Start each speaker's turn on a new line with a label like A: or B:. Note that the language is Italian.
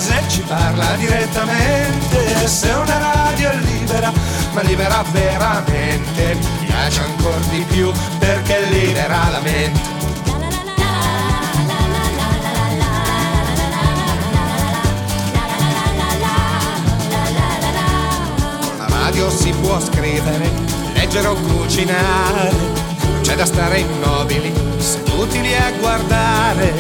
A: se ci parla direttamente, se una radio è libera, ma libera veramente, mi piace ancora di più perché libera la mente. Con la radio si può scrivere, leggere o cucinare, c'è da stare immobili, seduti lì a guardare